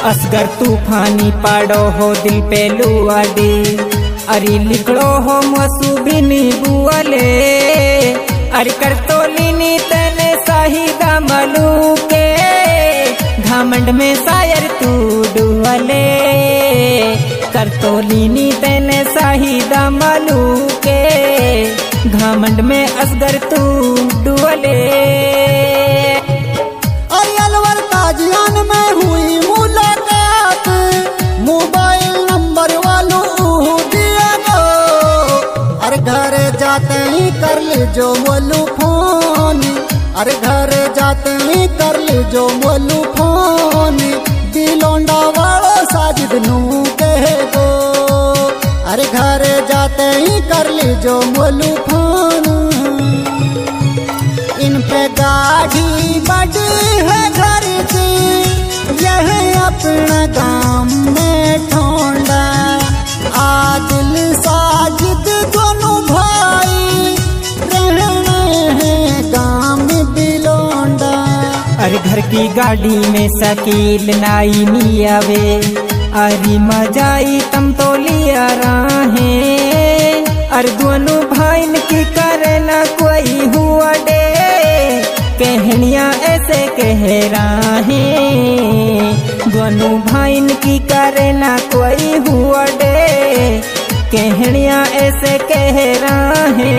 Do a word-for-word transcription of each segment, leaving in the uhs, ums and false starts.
असगर तूफानी पाड़ो हो दिल पे लुआडी अरे लिखड़ो हो मसू बिनी बुअले अरे कर तो लीनी तने साहिदा मलू के घमंड में शायर तू डुअले कर तो लीनी तने साहिदा मलू के घमंड में असगर तू डुअले। अलवर ताजियान में हुई मुलाकात मोबाइल नंबर वालों दिया गो अरे घर जाते ही कर ले जो बोलू फोन अरे घर जाते ही कर ले जो बोलू फोन दिलोंडा वालो साजिद नू कहे गो अरे घर जाते ही कर ले जो बोलू फोन। इन पे गाड़ी बड़ी है घर की यह अपना गांव में ठोंडा आदिल साजिद दोनों भाई रहने हैं गांव में बिलोंडा। अरे घर की गाड़ी में शकील नाई मियावे अरे मजाई तम तो लिया राहे अरे दोनों भाई की करे ना कोई हुआ डे कहनिया ऐसे कह रहे दोनों भाई की करे ना कोई हुआ डे कहनिया ऐसे कह रहे।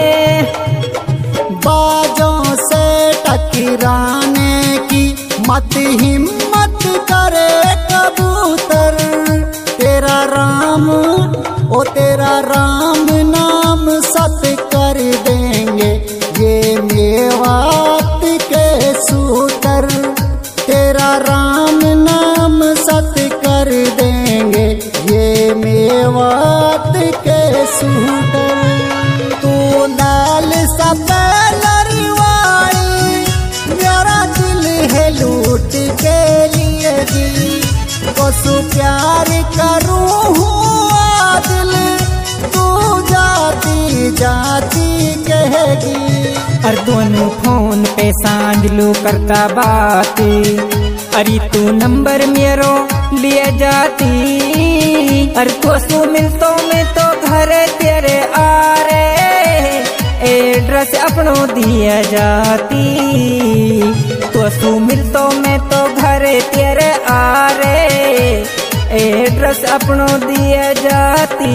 बाजों से टकराने की मत हिम्मत करे कबूतर तेरा राम ओ तेरा राम नाम सत कर देंगे ये मेवात के सूतर तेरा राम नाम सत कर देंगे ये मेवात के सूतर। तू लाल सफेद वाली मेरा दिल है लूट के लिए दी कसु प्यार करूँ हुआ दिल तू जाती जाती कहेगी। और दोनों फोन पे सांझ लो करता बात अरे तू नंबर मेरो लिए जाती और तो मिलतो में तो घर तेरे आ रे एड्रेस अपनो दिया जाती तो मिलतो में तो घर तेरे आ रे एड्रेस अपनो दिया जाती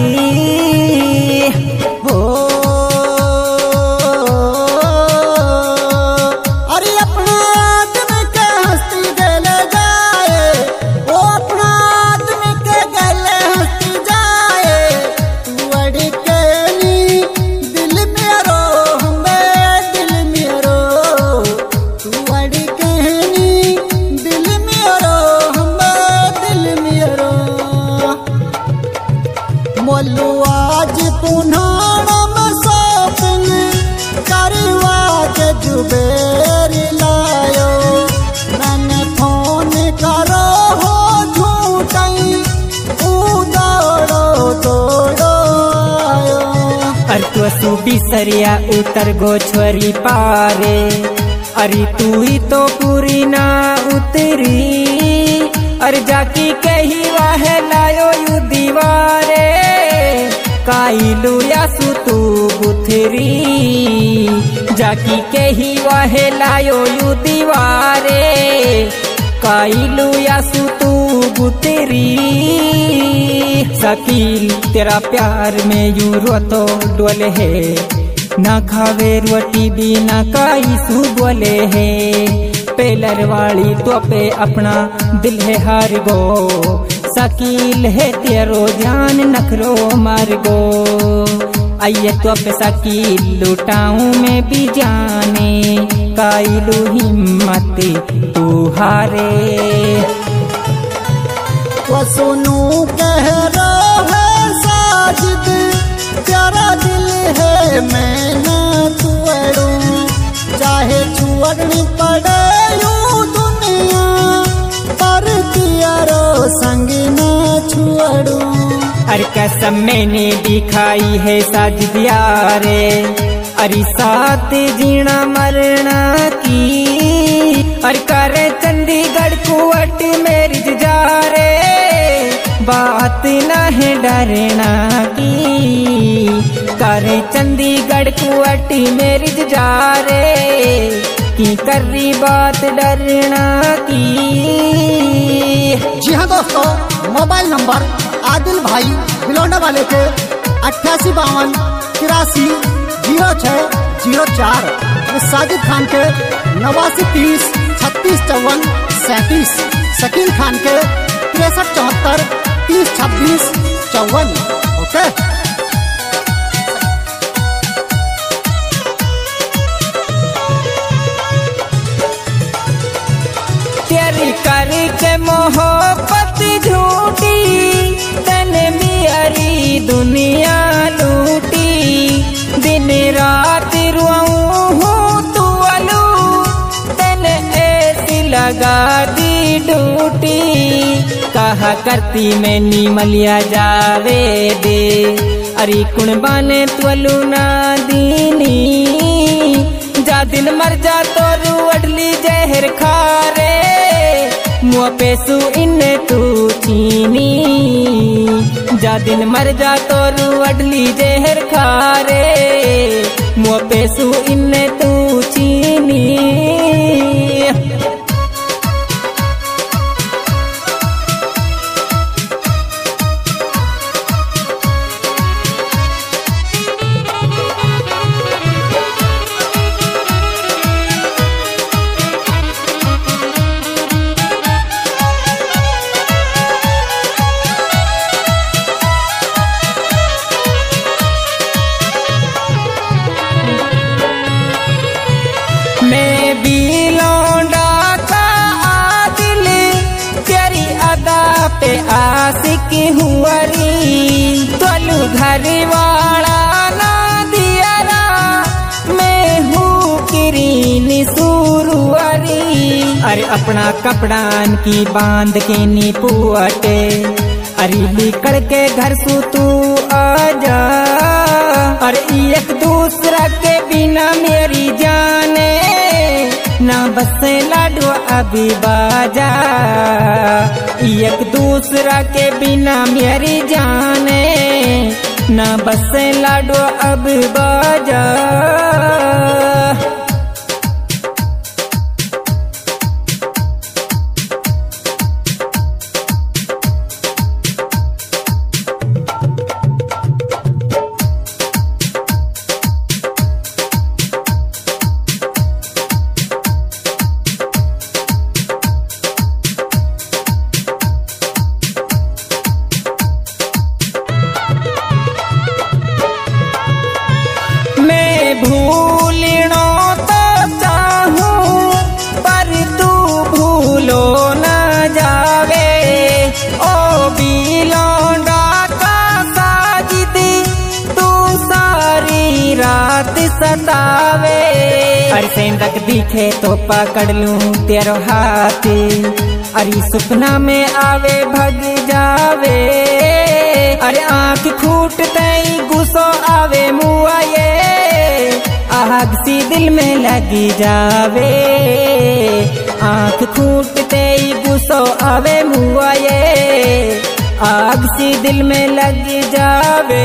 हो। मोलू आज पुन्हा शॉपिंग करवा के जुबेर लायो मैंने फोन करो हो झूठाई दौड़ो दौड़ो आयो। अरे तू सूबी सरिया उतर गो छोरी पारे अरे तू ही तो पूरी ना उतरी अरे जाकी कही वाह लायो यू दीवारे काइलू यासु तू बुथरी जाकी कही वाह लायो यू दीवारे काइलू यासु तू बुथरी। शकील तेरा प्यार में यू रोतो डोले है ना खावे रोटी भी ना काई सू बोले है पेलर वाली तो पे अपना दिल है हार गो शकील है तेरो जान नखरो मार गो आइए तो पे शकील लुटाऊं मैं भी जाने काइलू हिम्मत तू हारे। वो सुनू कह रहा है साजिद तेरा दिल है मैं ना छुड़ूं चाहे छुड़नी पड़े यूं दुनिया पर तेरो संग ना छुड़ूं। अरे कसम मैंने दिखाई है साजिद यारे अरे साथ जीना मरना की अरे करे चंडीगढ़ कुवट मेरी जा बात न है डरना की, करे चंडीगढ़ कुआटी मेरी जा रे की, कर रही बात डरना की। जी हाँ दोस्तों, मोबाइल नंबर आदिल भाई बिलोंडा वाले के अट्ठासी बावन तिरासी जीरो छः जीरो चार, साजिद खान के नवासी तीस छत्तीस चौवन सैंतीस, शकील खान के तिरसठ चौहत्तर तीस छब्बीस चौवन। ओके, तेरी करके मोहब्बत झूठी, तने मेरी दुनिया लूटी, दिन रात रुआऊं हूँ तू अलू, तने ऐसी लगा दी ड्यूटी, कहा करती मैं नीमलिया जावे दे, अरे कुण बाने त्वलू ना दीनी, जा दिन मर जा तो रू अडली जहर खारे, मुआ पेसू इन्ने तू चीनी, जा दिन मर जा तो रू अडली जहर खारे, मुआ पेसू इन्ने तू चीनी। मैं भी लौंडा का आदिल, तेरी अदा पे आशिक हुआ री, तोलू घर वाला ना दियारा, मैं हूँ किरीन सुरुआरी, अरे अपना कपड़ान की बांध के नी पुअटे, अरे निकल के घर सु तू आजा, अरे एक दूसरा के बिना मेरी जाने ना बसे लाडो अभी बाजा, एक दूसरा के बिना मेरी जाने ना बसे लाडो अब बाजा। भूलनो तो चाहूं पर तू भूलो न जावे, ओ बिलोंडा का साजिद तू सारी रात सतावे, अरे सेंदक दिखे तो पकड़ लूं तेरो हाथ, अरे सपना में आवे भग जावे, अरे आँख फूटते ही गुस्सो आवे मुआ ये, आग सी दिल में लगी जावे, आँख फूटते ही गुस्सो आवे मुआ ये, आग सी दिल में लगी जावे।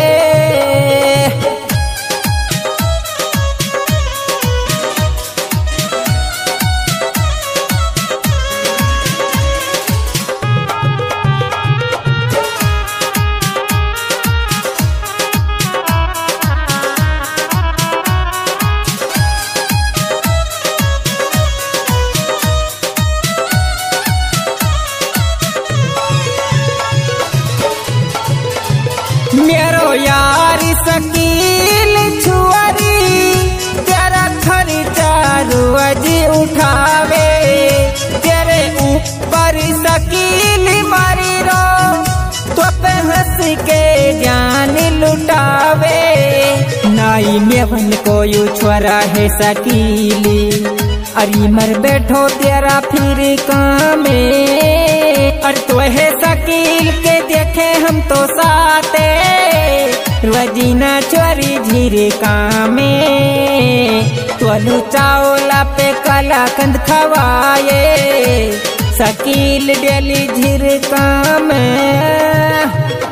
मेरो यार शकील छुआरी, तेरा खर्चा रोज उठावे, तेरे ऊपर शकील मारी रो, तो पे हंस के जान लुटावे, नाई मेवन को यू छोरा है शकीली, अरे मर बैठो तेरा फिर कामे, और तो है शकील के देखे हम तो साथे, वजीना चोरी झीरे कामे, तोलू चावला पे कला कंद खवाए, शकील डेली झिरका में